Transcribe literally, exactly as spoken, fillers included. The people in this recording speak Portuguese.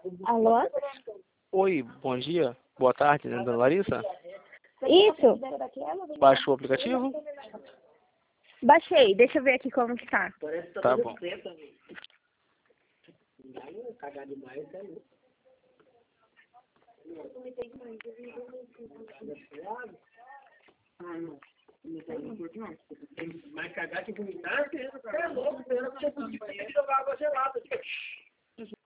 Alô? Oi, bom dia, boa tarde, né, dona Larissa? Isso? Baixou o aplicativo? Baixei, deixa eu ver aqui como que tá. Tá bom. Mas cagar que vomitar, é louco, você não tinha jogar água gelada.